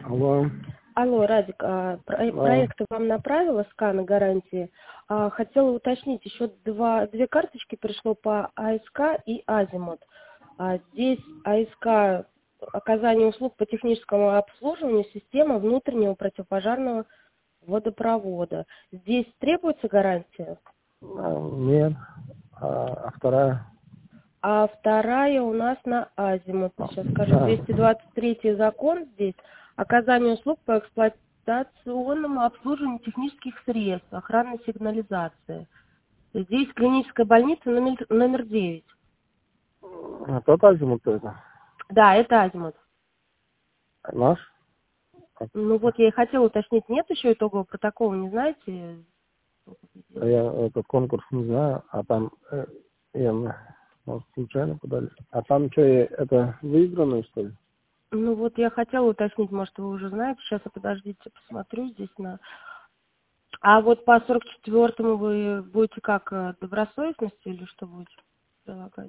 Алло. Алло, Радик, А, проект вам направила, сканы гарантии. Хотела уточнить, еще две карточки пришло по АСК и Азимут. Здесь АСК — оказание услуг по техническому обслуживанию системы внутреннего противопожарного водопровода. Здесь требуется гарантия? нет. А вторая? А вторая у нас на Азимут. Сейчас скажу, А, 223 закон здесь. Оказание услуг по эксплуатационному обслуживанию технических средств, охранной сигнализации. Здесь клиническая больница номер 9. тот азимут это. Да, это Азимут. Наш? Ну вот я и хотела уточнить, нет еще итогового протокола, не знаете? Я этот конкурс не знаю, а там может, случайно подали. А там что, это выиграно, что ли? Ну вот я хотела уточнить, может вы уже знаете, сейчас я подождите, посмотрю здесь на... А вот по 44-му вы будете как, добросовестности или что будете прилагать?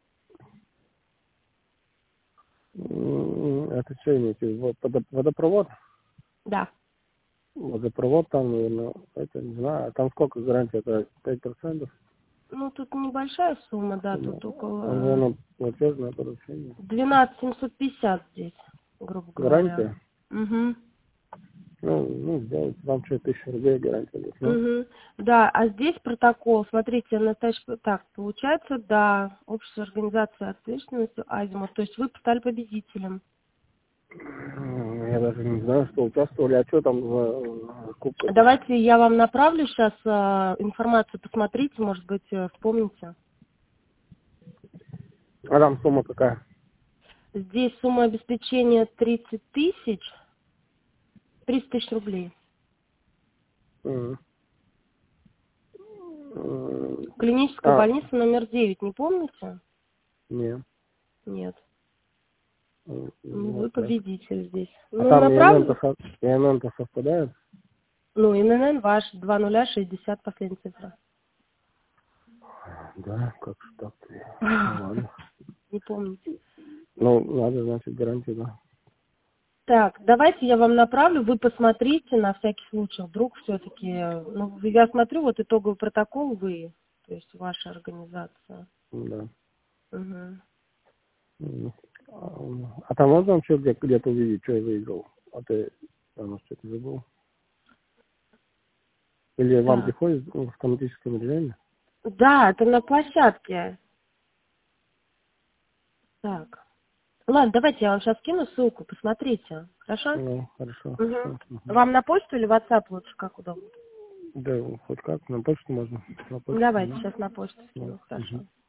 Это что имеете? Вот водопровод? Да. Водопровод там, наверное, это не знаю. А там сколько гарантия? Это 5%? Ну, тут небольшая сумма, да, тут около Наверное, платежное поручение. 12 750 здесь, грубо говоря. Гарантия? Угу. Сделать. Вам что, 1000 рублей гарантия будет, ну? Угу. Да, а здесь протокол, смотрите, так, получается, да, общество организации ответственности Азимут, то есть вы стали победителем. Я даже не знаю, что участвовали. А что там за кубка? Давайте я вам направлю сейчас информацию, посмотрите, может быть, вспомните. А там сумма какая? Здесь сумма обеспечения 30 тысяч, 30 тысяч рублей. М. Клиническая А, больница номер 9, не помните? нет. Нет. Ну, вы Вот так. победитель здесь. А Ну, там направлю. ИНН-то совпадает? Ну, ИНН ваш 2060, последняя цифра. Да, как же так-то? Ну, ладно. Не помните. Ну, надо, значит, гарантию, да. Так, давайте я вам направлю, вы посмотрите на всякий случай, вдруг все-таки, ну, я смотрю, вот итоговый протокол вы, то есть ваша организация. Да. Угу. М. А там можно что где-то увидеть, что я выиграл? А ты, может, что-то забыл? Или вам Так. приходит в автоматическом режиме? Да, это на площадке. Так. Ладно, давайте я вам сейчас кину ссылку, посмотрите. Хорошо? Ну, хорошо. Угу. Всё. Мгм. Вам на почту или в WhatsApp лучше, как удобно? Да, хоть как, на почту можно. На почту, Давайте да. сейчас на почту Да. скину, Мгм. хорошо.